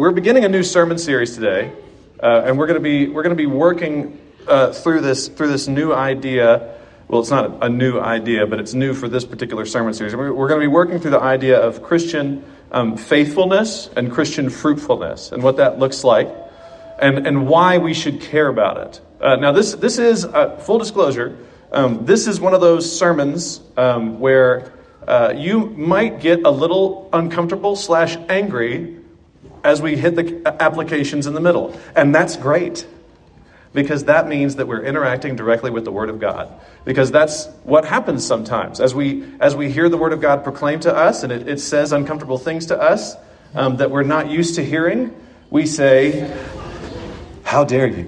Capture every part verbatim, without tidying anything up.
we're beginning a new sermon series today, uh, and we're going to be we're going to be working uh, through this through this new idea. Well, it's not a new idea, but it's new for this particular sermon series. We're, we're going to be working through the idea of Christian um, faithfulness and Christian fruitfulness, and what that looks like, and and why we should care about it. Uh, now, this this is uh, full disclosure. Um, this is one of those sermons um, where uh, you might get a little uncomfortable slash angry as we hit the applications in the middle. And that's great, because that means that we're interacting directly with the Word of God. Because that's what happens sometimes. As we as we hear the Word of God proclaimed to us, and it, it says uncomfortable things to us um, that we're not used to hearing, we say, "How dare you?"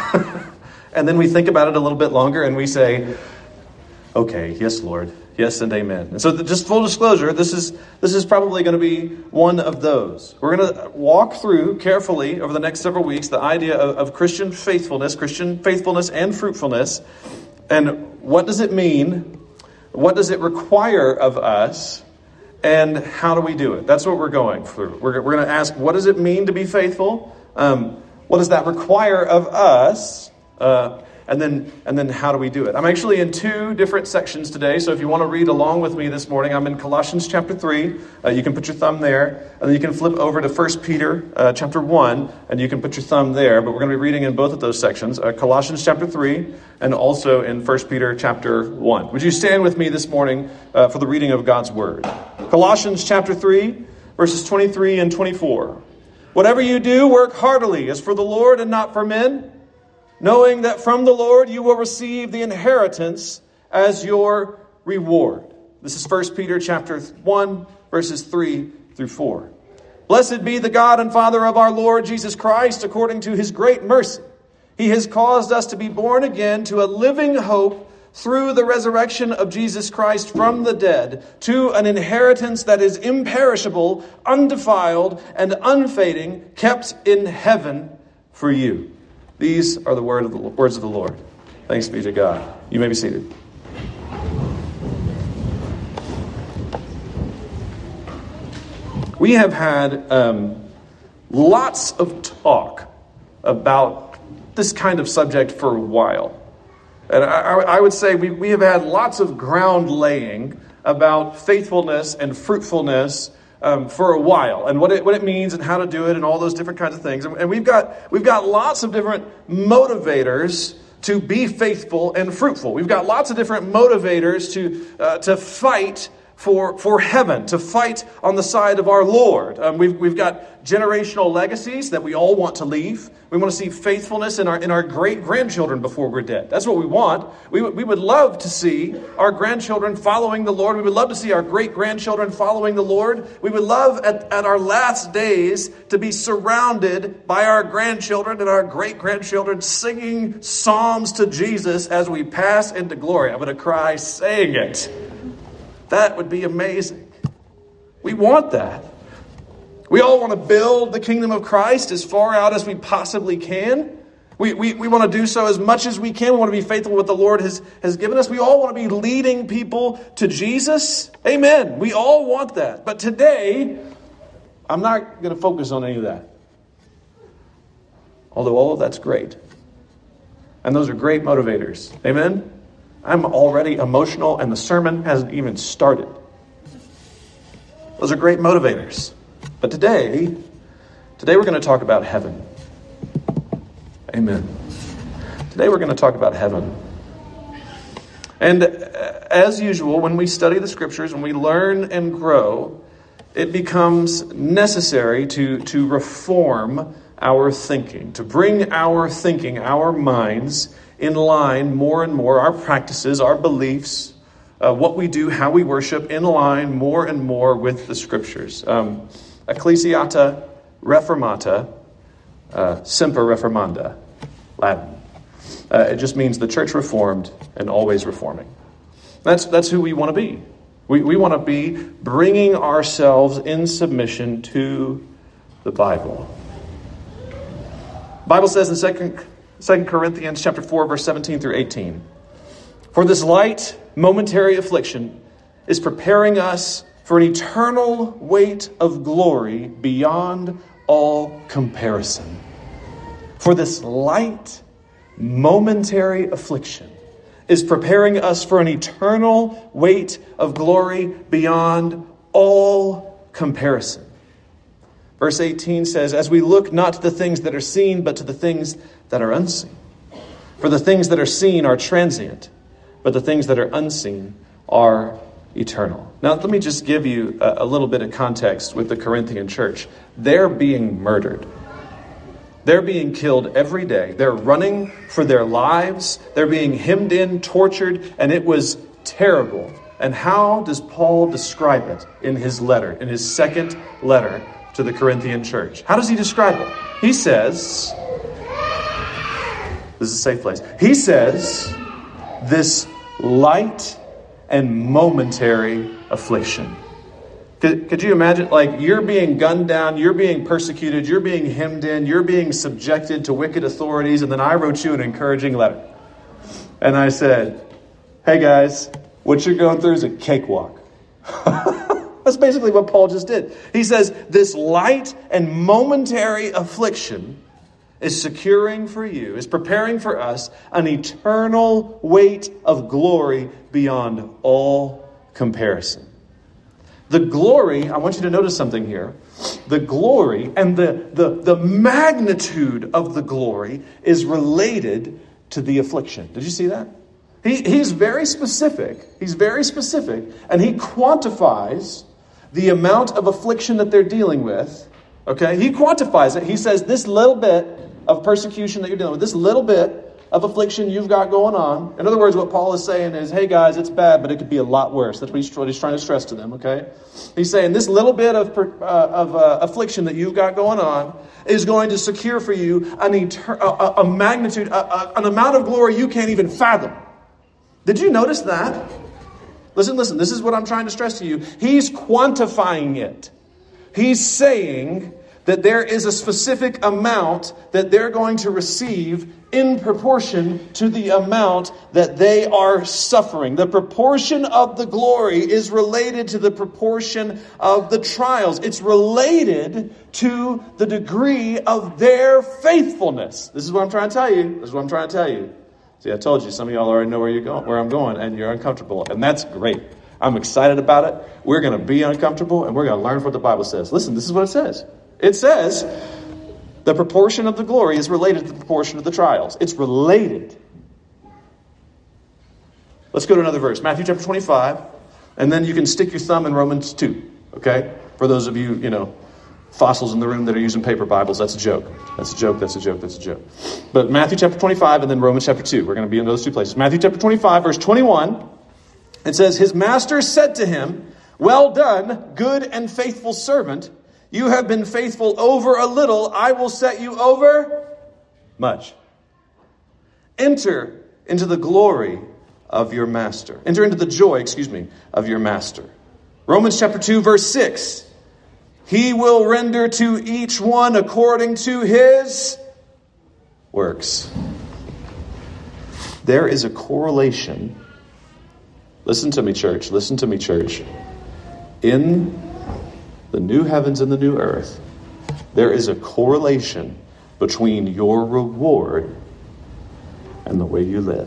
And then we think about it a little bit longer and we say, "Okay, yes, Lord. Yes and amen." And so the, just full disclosure, this is this is probably going to be one of those. We're going to walk through carefully over the next several weeks the idea of, of Christian faithfulness, Christian faithfulness and fruitfulness. And what does it mean? What does it require of us? And how do we do it? That's what we're going through. We're, we're going to ask, what does it mean to be faithful? Um, what does that require of us? Uh, and then and then how do we do it? I'm actually in two different sections today, so if you want to read along with me this morning, I'm in Colossians chapter three. Uh, you can put your thumb there, and then you can flip over to First Peter uh, chapter one, and you can put your thumb there. But we're going to be reading in both of those sections, uh, Colossians chapter three, and also in First Peter chapter one. Would you stand with me this morning uh, for the reading of God's Word? Colossians chapter three, verses twenty-three and twenty-four. "Whatever you do, work heartily as for the Lord and not for men, knowing that from the Lord you will receive the inheritance as your reward." This is First Peter chapter one, verses three through four. "Blessed be the God and Father of our Lord Jesus Christ, according to his great mercy. He has caused us to be born again to a living hope through the resurrection of Jesus Christ from the dead, to an inheritance that is imperishable, undefiled, and unfading, kept in heaven for you." These are the word of the words of the Lord. Thanks be to God. You may be seated. We have had um, lots of talk about this kind of subject for a while. And I, I would say we, we have had lots of ground laying about faithfulness and fruitfulness Um, for a while, and what it what it means and how to do it and all those different kinds of things. And, and we've got we've got lots of different motivators to be faithful and fruitful. We've got lots of different motivators to uh, to fight for for heaven, to fight on the side of our Lord. Um, we've we've got generational legacies that we all want to leave. We want to see faithfulness in our in our great grandchildren before we're dead. That's what we want. We w- we would love to see our grandchildren following the Lord. We would love to see our great grandchildren following the Lord. We would love at, at our last days to be surrounded by our grandchildren and our great grandchildren singing psalms to Jesus as we pass into glory. I'm going to cry saying it. That would be amazing. We want that. We all want to build the kingdom of Christ as far out as we possibly can. We, we, we want to do so as much as we can. We want to be faithful with what the Lord has, has given us. We all want to be leading people to Jesus. Amen. We all want that. But today, I'm not going to focus on any of that. Although all of that's great. And those are great motivators. Amen. I'm already emotional and the sermon hasn't even started. Those are great motivators. But today, today we're going to talk about heaven. Amen. Today we're going to talk about heaven. And as usual, when we study the scriptures, when we learn and grow, it becomes necessary to, to reform our thinking, to bring our thinking, our minds in line more and more, our practices, our beliefs, uh, what we do, how we worship, in line more and more with the scriptures. Um, Ecclesiata Reformata, uh, Semper Reformanda, Latin. Uh, it just means the church reformed and always reforming. That's that's who we want to be. We we want to be bringing ourselves in submission to the Bible. The Bible says in Second Corinthians chapter four, verse seventeen through eighteen, "For this light momentary affliction is preparing us for an eternal weight of glory beyond all comparison. For this light, momentary affliction is preparing us for an eternal weight of glory beyond all comparison. Verse eighteen says, as we look not to the things that are seen, but to the things that are unseen. For the things that are seen are transient, but the things that are unseen are eternal. Now, let me just give you a, a little bit of context with the Corinthian church. They're being murdered. They're being killed every day. They're running for their lives. They're being hemmed in, tortured, and it was terrible. And how does Paul describe it in his letter, in his second letter to the Corinthian church? How does he describe it? He says, this is a safe place. He says, this light and momentary affliction. Could, could you imagine, like, you're being gunned down, you're being persecuted, you're being hemmed in, you're being subjected to wicked authorities, and then I wrote you an encouraging letter. And I said, hey guys, what you're going through is a cakewalk. That's basically what Paul just did. He says, this light and momentary affliction is securing for you, is preparing for us an eternal weight of glory beyond all comparison. The glory, I want you to notice something here. The glory and the, the, the magnitude of the glory is related to the affliction. Did you see that? He, he's very specific. He's very specific. And he quantifies the amount of affliction that they're dealing with. Okay? He quantifies it. He says this little bit of persecution that you're dealing with, this little bit of affliction you've got going on. In other words, what Paul is saying is, hey guys, it's bad, but it could be a lot worse. That's what he's, what he's trying to stress to them, okay? He's saying this little bit of, uh, of uh, affliction that you've got going on is going to secure for you an etern- a, a magnitude, a, a, an amount of glory you can't even fathom. Did you notice that? Listen, listen, this is what I'm trying to stress to you. He's quantifying it. He's saying that there is a specific amount that they're going to receive in proportion to the amount that they are suffering. The proportion of the glory is related to the proportion of the trials. It's related to the degree of their faithfulness. This is what I'm trying to tell you. This is what I'm trying to tell you. See, I told you, some of y'all already know where you're going, where I'm going, and you're uncomfortable. And that's great. I'm excited about it. We're going to be uncomfortable, and we're going to learn what the Bible says. Listen, this is what it says. It says the proportion of the glory is related to the proportion of the trials. It's related. Let's go to another verse. Matthew chapter twenty-five. And then you can stick your thumb in Romans two. Okay? For those of you, you know, fossils in the room that are using paper Bibles, that's a joke. That's a joke, that's a joke, that's a joke. But Matthew chapter twenty-five and then Romans chapter two. We're going to be in those two places. Matthew chapter twenty-five, verse twenty-one. It says, his master said to him, well done, good and faithful servant. You have been faithful over a little. I will set you over much. Enter into the glory of your master. Enter into the joy, excuse me, of your master. Romans chapter two, verse six. He will render to each one according to his works. There is a correlation. Listen to me, church. Listen to me, church. In the new heavens and the new earth, there is a correlation between your reward and the way you live.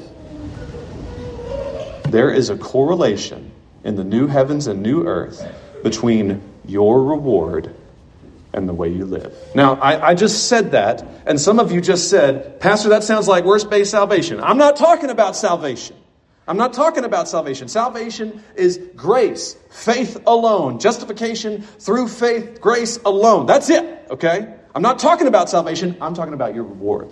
There is a correlation in the new heavens and new earth between your reward and the way you live. Now, I, I just said that, and some of you just said, Pastor, that sounds like works-based salvation. I'm not talking about salvation. I'm not talking about salvation. Salvation is grace, faith alone, justification through faith, grace alone. That's it, okay? I'm not talking about salvation. I'm talking about your reward.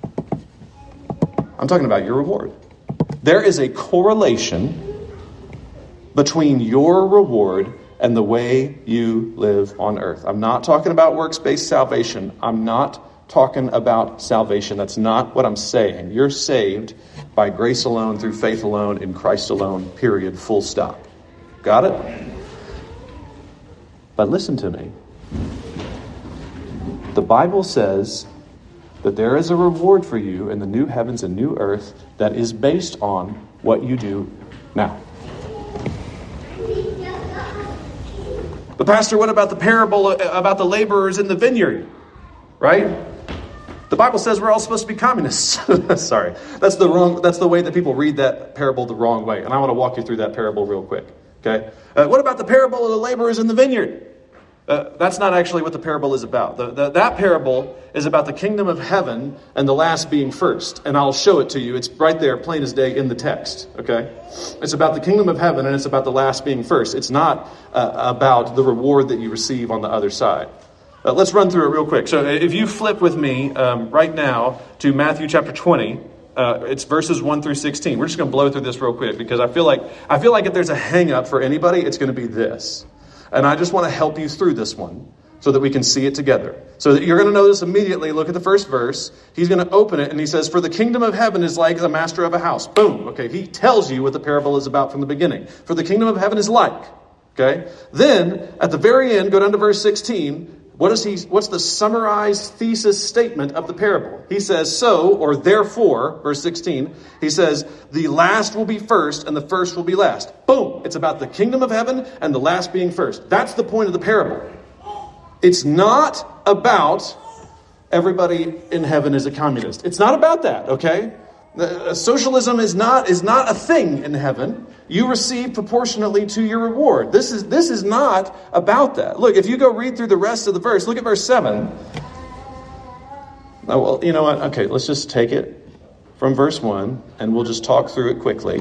I'm talking about your reward. There is a correlation between your reward and the way you live on earth. I'm not talking about works-based salvation. I'm not talking about salvation. That's not what I'm saying. You're saved by grace alone, through faith alone, in Christ alone, period, full stop. Got it? But listen to me. The Bible says that there is a reward for you in the new heavens and new earth that is based on what you do now. But Pastor, what about the parable about the laborers in the vineyard? Right? The Bible says we're all supposed to be communists. Sorry. That's the wrong, that's the way that people read that parable the wrong way. And I want to walk you through that parable real quick. Okay? Uh, what about the parable of the laborers in the vineyard? Uh, that's not actually what the parable is about. The, the, that parable is about the kingdom of heaven and the last being first. And I'll show it to you. It's right there, plain as day, in the text. Okay? It's about the kingdom of heaven and it's about the last being first. It's not uh, about the reward that you receive on the other side. Uh, let's run through it real quick. So if you flip with me um, right now to Matthew chapter twenty, uh, it's verses one through sixteen. We're just going to blow through this real quick because I feel like I feel like if there's a hang up for anybody, it's going to be this. And I just want to help you through this one so that we can see it together. So that you're going to notice immediately, look at the first verse. He's going to open it and he says, for the kingdom of heaven is like the master of a house. Boom. Okay, he tells you what the parable is about from the beginning. For the kingdom of heaven is like. Okay. Then at the very end, go down to verse sixteen. What is he? What's the summarized thesis statement of the parable? He says, so, or therefore, verse sixteen, he says, the last will be first and the first will be last. Boom. It's about the kingdom of heaven and the last being first. That's the point of the parable. It's not about everybody in heaven is a communist. It's not about that, okay? Uh, socialism is not is not a thing in heaven. You receive proportionately to your reward. This is this is not about that. Look, if you go read through the rest of the verse, look at verse seven. Oh, well, you know what? Okay, let's just take it from verse one, and we'll just talk through it quickly,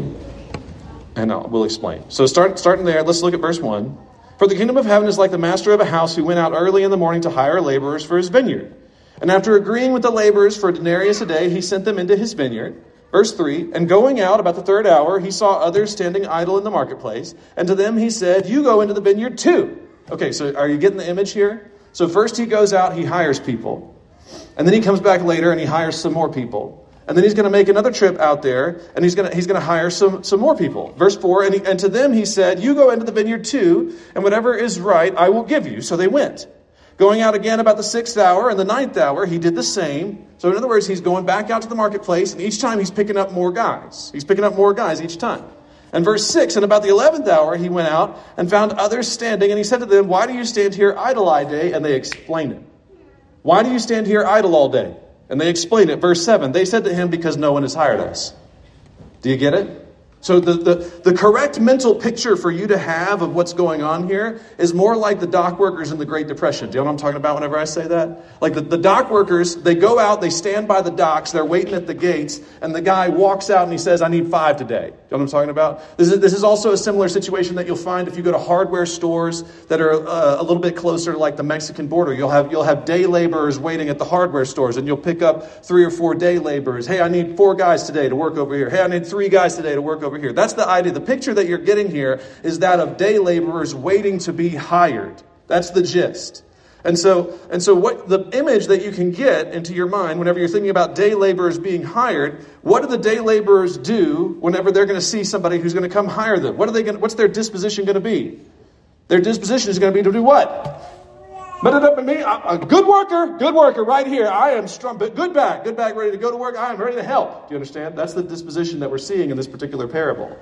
and I'll, we'll explain. So start starting there. Let's look at verse one. For the kingdom of heaven is like the master of a house who went out early in the morning to hire laborers for his vineyard. And after agreeing with the laborers for a denarius a day, he sent them into his vineyard. Verse three, and going out about the third hour, he saw others standing idle in the marketplace. And to them he said, you go into the vineyard too. Okay, so are you getting the image here? So first he goes out, he hires people. And then he comes back later and he hires some more people. And then he's going to make another trip out there and he's going to he's going to hire some, some more people. Verse four, and, he, and to them he said, you go into the vineyard too, and whatever is right I will give you. So they went. Going out again about the sixth hour and the ninth hour, he did the same. So in other words, he's going back out to the marketplace, and each time he's picking up more guys. He's picking up more guys each time. And verse six, and about the eleventh hour, he went out and found others standing, and he said to them, why do you stand here idle all day? And they explained it. Why do you stand here idle all day? And they explained it. Verse seven, they said to him, because no one has hired us. Do you get it? So the, the, the correct mental picture for you to have of what's going on here is more like the dock workers in the Great Depression. Do you know what I'm talking about whenever I say that? Like the, the dock workers, they go out, they stand by the docks, they're waiting at the gates, and the guy walks out and he says, I need five today. Do you know what I'm talking about? This is, this is also a similar situation that you'll find if you go to hardware stores that are uh, a little bit closer to like the Mexican border. You'll have, you'll have day laborers waiting at the hardware stores, and you'll pick up three or four day laborers. Hey, I need four guys today to work over here. Hey, I need three guys today to work over here. That's the idea. The picture that you're getting here is that of day laborers waiting to be hired. That's the gist. And so, and so what the image that you can get into your mind whenever you're thinking about day laborers being hired, what do the day laborers do whenever they're going to see somebody who's going to come hire them? What are they going, what's their disposition going to be? Their disposition is going to be to do what? But it up at me, a good worker, good worker right here. I am strong, but good back, good back, ready to go to work. I am ready to help. Do you understand? That's the disposition that we're seeing in this particular parable.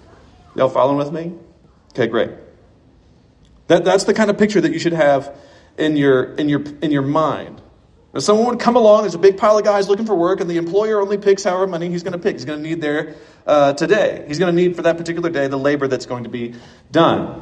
Y'all following with me? Okay, great. That that's the kind of picture that you should have in your in your in your mind. If someone would come along, there's a big pile of guys looking for work, and the employer only picks however money he's going to pick. He's going to need there uh, today. He's going to need for that particular day the labor that's going to be done.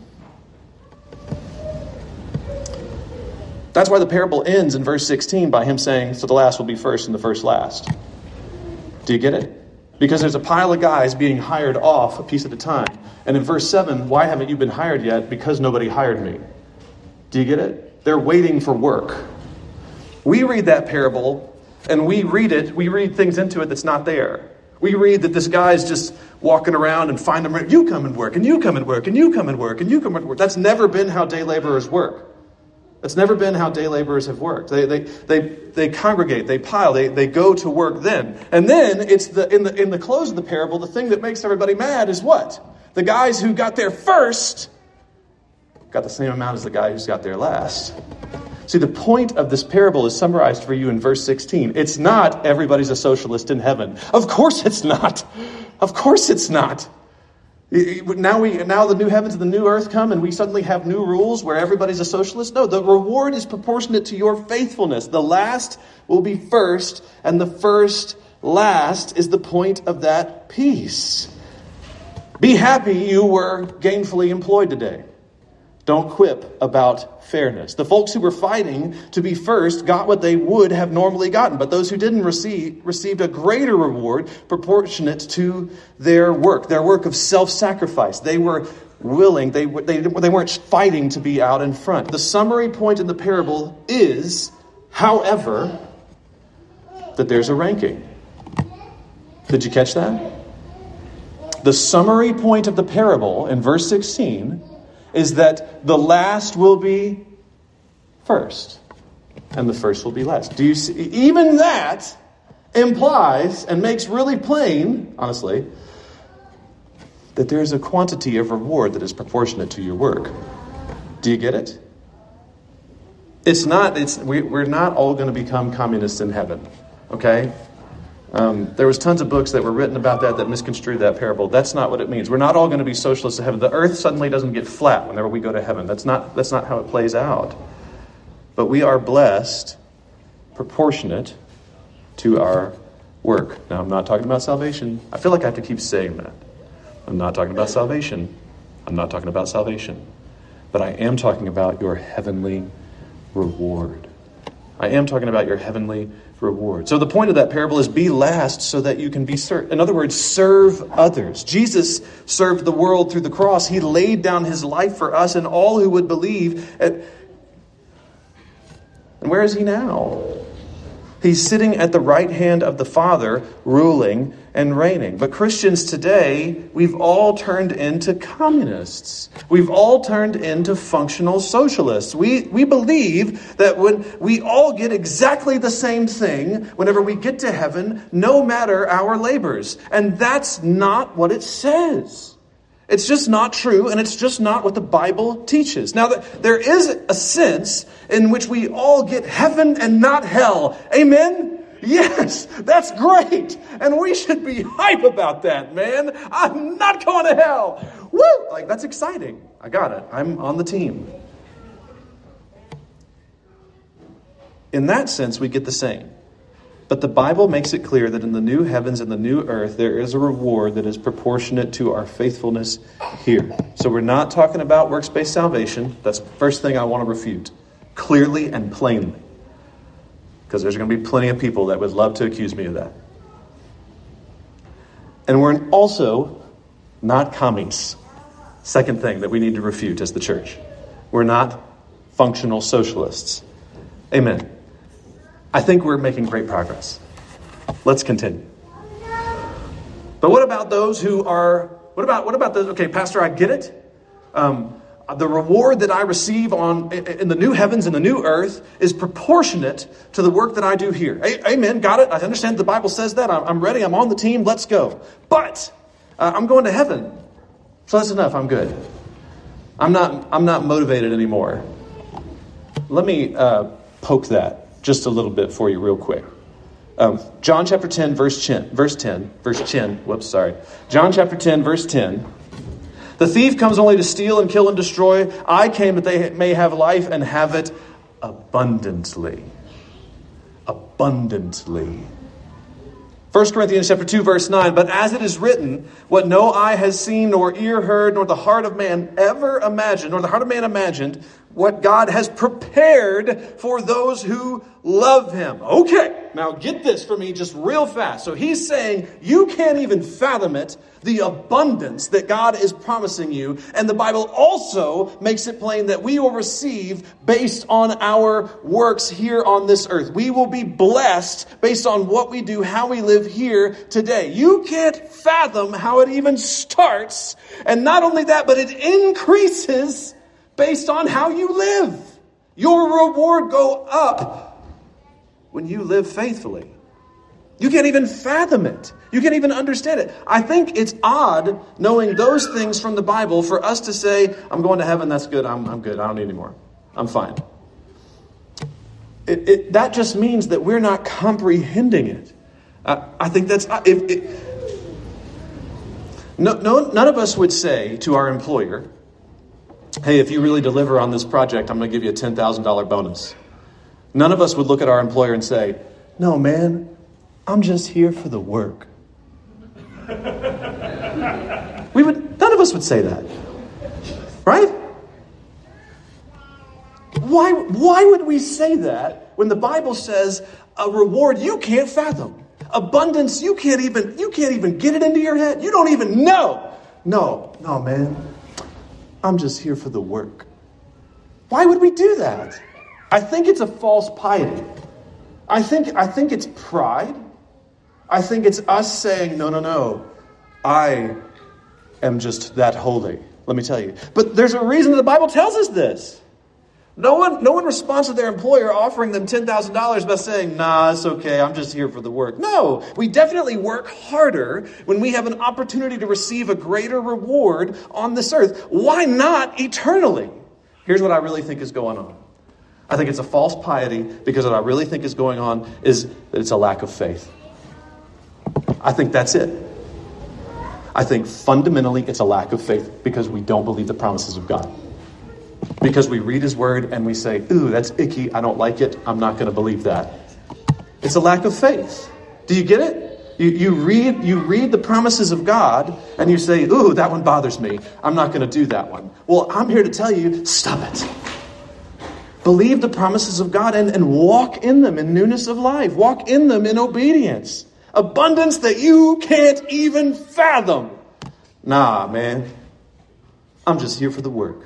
That's why the parable ends in verse sixteen by him saying, so the last will be first and the first last. Do you get it? Because there's a pile of guys being hired off a piece at a time. And in verse seven, why haven't you been hired yet? Because nobody hired me. Do you get it? They're waiting for work. We read that parable and we read it, we read things into it that's not there. We read that this guy's just walking around and find them, you come and work, and you come and work, and you come and work, and you come and work. That's never been how day laborers work. That's never been how day laborers have worked. They they they they congregate, they pile, they, they go to work then. And then it's the in the in the close of the parable, the thing that makes everybody mad is what? The guys who got there first got the same amount as the guy who's got there last. See, the point of this parable is summarized for you in verse sixteen. It's not everybody's a socialist in heaven. Of course it's not. Of course it's not. Now we now the new heavens and the new earth come and we suddenly have new rules where everybody's a socialist? No, the reward is proportionate to your faithfulness. The last will be first, and the first last is the point of that peace. Be happy you were gainfully employed today. Don't quip about fairness. The folks who were fighting to be first got what they would have normally gotten, but those who didn't receive received a greater reward proportionate to their work, their work of self-sacrifice. They were willing, they, they, they weren't fighting to be out in front. The summary point in the parable is, however, that there's a ranking. Did you catch that? The summary point of the parable in verse sixteen is that the last will be first, and the first will be last. Do you see? Even that implies and makes really plain, honestly, that there's a quantity of reward that is proportionate to your work. Do you get it? It's not. It's we, we're not all going to become communists in heaven, okay? Um, there was tons of books that were written about that that misconstrued that parable. That's not what it means. We're not all going to be socialists in heaven. The earth suddenly doesn't get flat whenever we go to heaven. That's not, that's not how it plays out. But we are blessed proportionate to our work. Now, I'm not talking about salvation. I feel like I have to keep saying that. I'm not talking about salvation. I'm not talking about salvation. But I am talking about your heavenly reward. I am talking about your heavenly reward. So the point of that parable is be last so that you can be served. In other words, serve others. Jesus served the world through the cross. He laid down his life for us and all who would believe. And where is he now? He's sitting at the right hand of the Father, ruling and reigning. But Christians today, we've all turned into communists. We've all turned into functional socialists. We we believe that when we all get exactly the same thing whenever we get to heaven, no matter our labors. And that's not what it says. It's just not true, and it's just not what the Bible teaches. Now, there is a sense in which we all get heaven and not hell. Amen? Yes, that's great. And we should be hype about that, man. I'm not going to hell. Woo! Like, that's exciting. I got it. I'm on the team. In that sense, we get the same. But the Bible makes it clear that in the new heavens and the new earth, there is a reward that is proportionate to our faithfulness here. So we're not talking about works-based salvation. That's the first thing I want to refute, clearly and plainly. Because there's going to be plenty of people that would love to accuse me of that. And we're also not commies. Second thing that we need to refute as the church. We're not functional socialists. Amen. I think we're making great progress. Let's continue. But what about those who are, what about, what about those, okay, Pastor, I get it. Um, the reward that I receive on in the new heavens and the new earth is proportionate to the work that I do here. Amen, got it. I understand the Bible says that. I'm ready. I'm on the team. Let's go. But uh, I'm going to heaven. So that's enough. I'm good. I'm not, I'm not motivated anymore. Let me uh, poke that just a little bit for you real quick. Um, John chapter ten, verse ten, verse ten, verse ten, whoops, sorry. John chapter ten, verse ten. The thief comes only to steal and kill and destroy. I came that they may have life and have it abundantly. Abundantly. First Corinthians chapter two, verse nine. But as it is written, what no eye has seen, nor ear heard, nor the heart of man ever imagined, nor the heart of man imagined, what God has prepared for those who love him. Okay, now get this for me just real fast. So he's saying you can't even fathom it, the abundance that God is promising you. And the Bible also makes it plain that we will receive based on our works here on this earth. We will be blessed based on what we do, how we live here today. You can't fathom how it even starts. And not only that, but it increases based on how you live. Your reward go up when you live faithfully. You can't even fathom it. You can't even understand it. I think it's odd knowing those things from the Bible for us to say, I'm going to heaven, that's good, I'm, I'm good, I don't need any more. I'm fine. It, it, that just means that we're not comprehending it. Uh, I think that's... If, it, No, no, none of us would say to our employer, hey, if you really deliver on this project, I'm going to give you a ten thousand dollars bonus. None of us would look at our employer and say, no, man, I'm just here for the work. We would, none of us would say that. Right? Why, why would we say that when the Bible says a reward you can't fathom? Abundance, you can't even, you can't even get it into your head. You don't even know. No, no, man. I'm just here for the work. Why would we do that? I think it's a false piety. I think, I think it's pride. I think it's us saying, no, no, no. I am just that holy. Let me tell you. But there's a reason the Bible tells us this. No one, no one responds to their employer offering them ten thousand dollars by saying, nah, it's okay, I'm just here for the work. No, we definitely work harder when we have an opportunity to receive a greater reward on this earth. Why not eternally? Here's what I really think is going on. I think it's a false piety because what I really think is going on is that it's a lack of faith. I think that's it. I think fundamentally it's a lack of faith because we don't believe the promises of God. Because we read his word and we say, ooh, that's icky. I don't like it. I'm not going to believe that. It's a lack of faith. Do you get it? You, you read you read the promises of God and you say, ooh, that one bothers me. I'm not going to do that one. Well, I'm here to tell you, stop it. Believe the promises of God and, and walk in them in newness of life. Walk in them in obedience. Abundance that you can't even fathom. Nah, man. I'm just here for the work.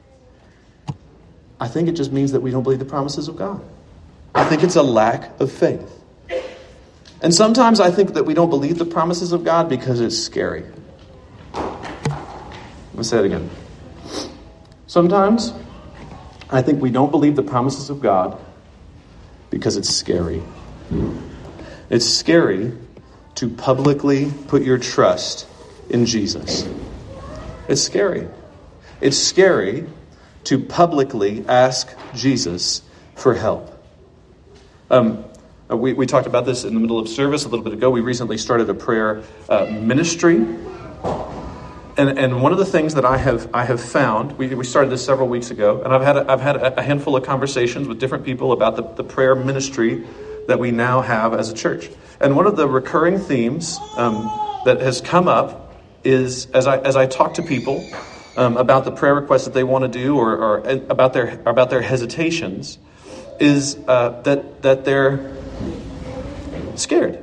I think it just means that we don't believe the promises of God. I think it's a lack of faith. And sometimes I think that we don't believe the promises of God because it's scary. Let me say it again. Sometimes I think we don't believe the promises of God because it's scary. It's scary to publicly put your trust in Jesus. It's scary. It's scary to publicly ask Jesus for help. Um, we, we talked about this in the middle of service a little bit ago. We recently started a prayer uh, ministry. And and one of the things that I have I have found, we, we started this several weeks ago, and I've had a, I've had a handful of conversations with different people about the, the prayer ministry that we now have as a church. And one of the recurring themes um, that has come up is as I as I talk to people Um, about the prayer requests that they want to do, or, or about their about their hesitations, is uh, that that they're scared.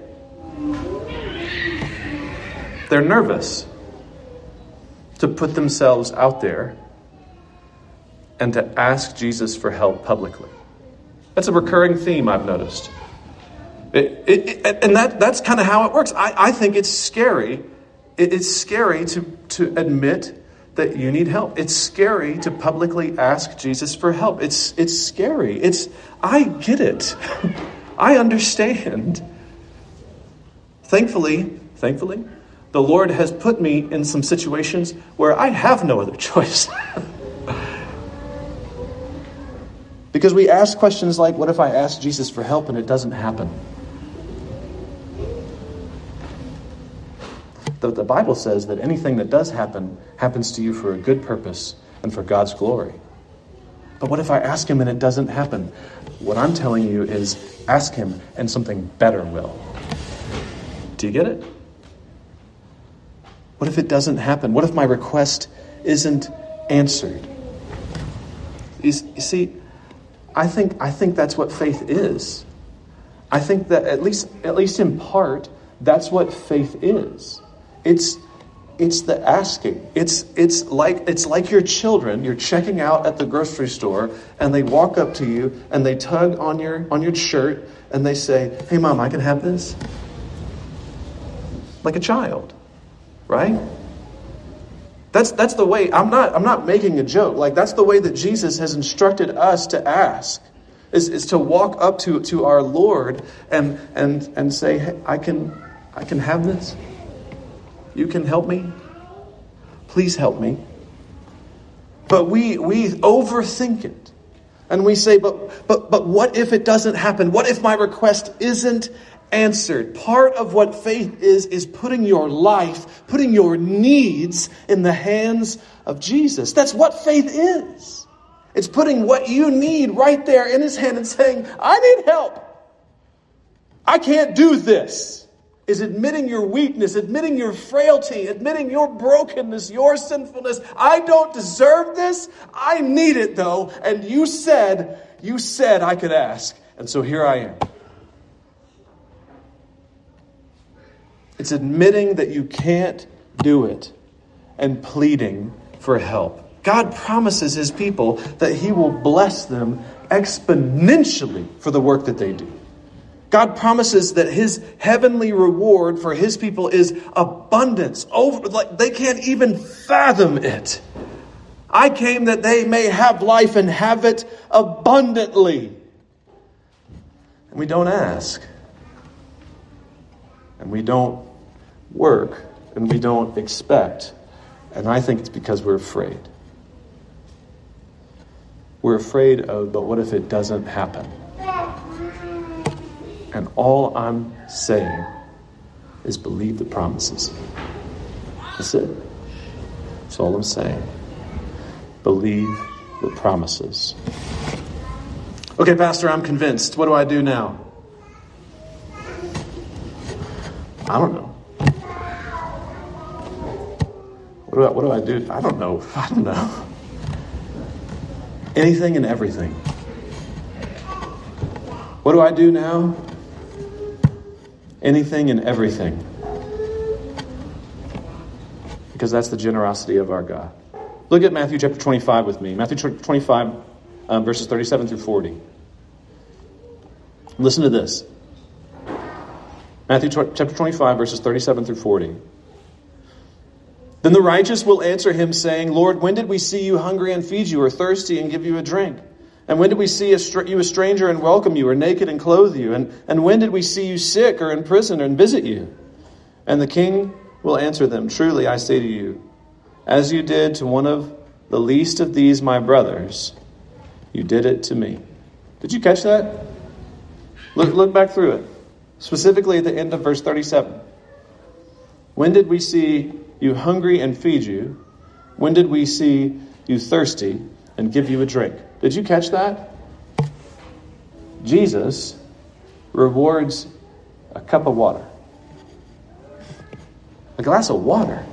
They're nervous to put themselves out there and to ask Jesus for help publicly. That's a recurring theme I've noticed. It, it, it, and that that's kind of how it works. I, I think it's scary. It, it's scary to to admit that you need help. It's scary to publicly ask Jesus for help. It's it's scary. It's I get it. I understand. Thankfully, thankfully, the Lord has put me in some situations where I have no other choice. Because we ask questions like, what if I ask Jesus for help and it doesn't happen? The, the Bible says that anything that does happen happens to you for a good purpose and for God's glory. But what if I ask him and it doesn't happen? What I'm telling you is ask him and something better will. Do you get it? What if it doesn't happen? What if my request isn't answered? You, you see, I think I think that's what faith is. I think that at least at least in part, that's what faith is. It's it's the asking. It's it's like it's like your children. You're checking out at the grocery store and they walk up to you and they tug on your on your shirt and they say, "Hey mom, I can have this?" Like a child, right? That's that's the way. I'm not I'm not making a joke. Like that's the way that Jesus has instructed us to ask. Is is to walk up to, to our Lord and and and say, "Hey, I can I can have this. You can help me. Please help me." But we we overthink it. And we say, but but but what if it doesn't happen? What if my request isn't answered. Part of what faith is, is putting your life, putting your needs in the hands of Jesus. That's what faith is. It's putting what you need right there in his hand and saying, I need help. I can't do this. Is admitting your weakness, admitting your frailty, admitting your brokenness, your sinfulness. I don't deserve this. I need it though. And you said, you said I could ask. And so here I am. It's admitting that you can't do it and pleading for help. God promises his people that he will bless them exponentially for the work that they do. God promises that his heavenly reward for his people is abundance. Over, like they can't even fathom it. I came that they may have life and have it abundantly. And we don't ask. And we don't work. And we don't expect. And I think it's because we're afraid. We're afraid of, but what if it doesn't happen? And all I'm saying is believe the promises. That's it. That's all I'm saying. Believe the promises. Okay, Pastor, I'm convinced. What do I do now? I don't know. What do I, what do I do? I don't know. I don't know. Anything and everything. What do I do now? Anything and everything. Because that's the generosity of our God. Look at Matthew chapter twenty-five with me. Matthew twenty-five, um, verses thirty-seven through forty. Listen to this. Matthew chapter twenty-five, verses thirty-seven through forty. Then the righteous will answer him, saying, Lord, when did we see you hungry and feed you, or thirsty and give you a drink? And when did we see a str- you a stranger and welcome you, or naked and clothe you? And, and when did we see you sick or in prison and visit you? And the king will answer them, truly I say to you, as you did to one of the least of these my brothers, you did it to me. Did you catch that? Look, look back through it. Specifically at the end of verse thirty-seven. When did we see you hungry and feed you? When did we see you thirsty and give you a drink? Did you catch that? Jesus rewards a cup of water. A glass of water.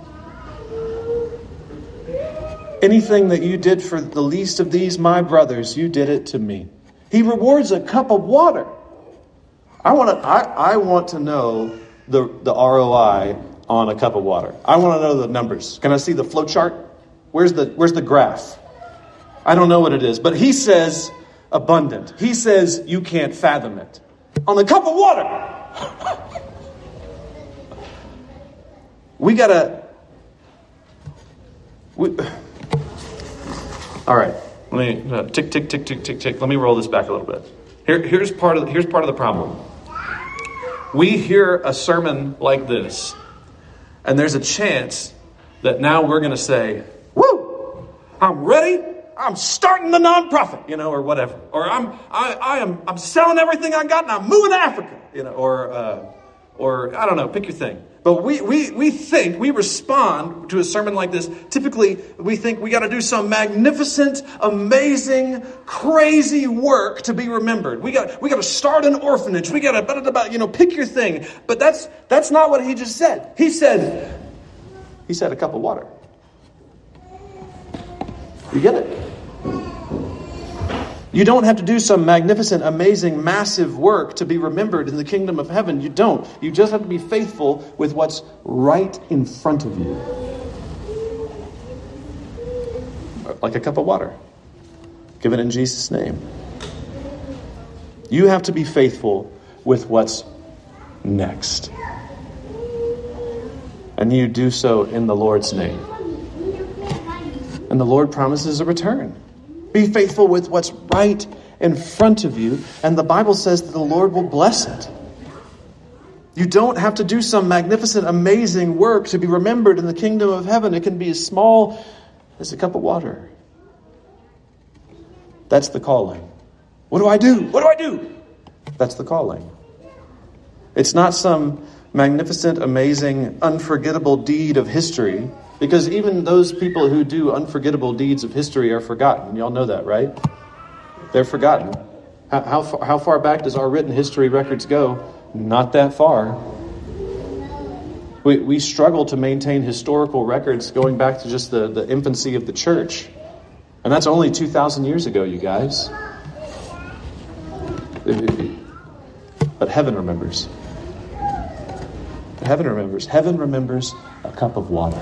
Anything that you did for the least of these, my brothers, you did it to me. He rewards a cup of water. I want to, I, I want to know the, the R O I on a cup of water. I want to know the numbers. Can I see the flow chart? Where's the, where's the graph? I don't know what it is, but he says abundant. He says you can't fathom it. On the cup of water. we gotta, we, all right. Let me uh, tick, tick, tick, tick, tick, tick. Let me roll this back a little bit. Here, here's part of the, here's part of the problem. We hear a sermon like this, and there's a chance that now we're going to say, "Woo! I'm ready. I'm starting the nonprofit," you know, or whatever. Or I'm I, I am I'm selling everything I got and I'm moving to Africa, you know, or uh, or I don't know, pick your thing. But we, we, we think, we respond to a sermon like this. Typically, we think we got to do some magnificent, amazing, crazy work to be remembered. We got we got to start an orphanage. We got to, you know, pick your thing. But that's that's not what he just said. He said, he said a cup of water. You get it? You don't have to do some magnificent, amazing, massive work to be remembered in the kingdom of heaven. You don't. You just have to be faithful with what's right in front of you. Like a cup of water. Give it in Jesus' name. You have to be faithful with what's next. And you do so in the Lord's name. And the Lord promises a return. Be faithful with what's right in front of you, and the Bible says that the Lord will bless it. You don't have to do some magnificent, amazing work to be remembered in the kingdom of heaven. It can be as small as a cup of water. That's the calling. What do I do? What do I do? That's the calling. It's not some magnificent, amazing, unforgettable deed of history, because even those people who do unforgettable deeds of history are forgotten. Y'all know that, right? They're forgotten. How, how, far, how far back does our written history records go? Not that far. We, we struggle to maintain historical records going back to just the, the infancy of the church. And that's only two thousand years ago, you guys. But heaven remembers. Heaven remembers. Heaven remembers a cup of water.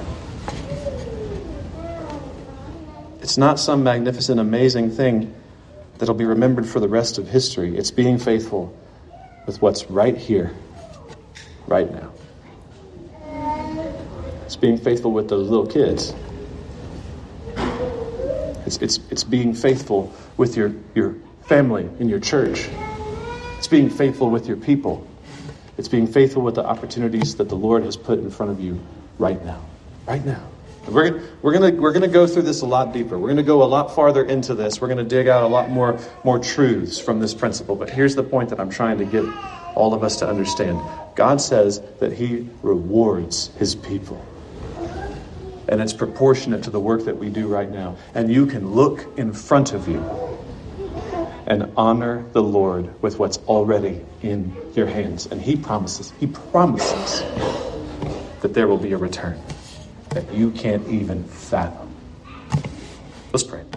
It's not some magnificent, amazing thing that'll be remembered for the rest of history. It's being faithful with what's right here, right now. It's being faithful with those little kids. It's, it's, it's being faithful with your, your family in your church. It's being faithful with your people. It's being faithful with the opportunities that the Lord has put in front of you right now. Right now. We're, we're gonna we're gonna go through this a lot deeper. We're gonna go a lot farther into this. We're gonna dig out a lot more more truths from this principle. But here's the point that I'm trying to get all of us to understand. God says that He rewards His people. And it's proportionate to the work that we do right now. And you can look in front of you and honor the Lord with what's already in your hands. And He promises, He promises that there will be a return that you can't even fathom. Let's pray.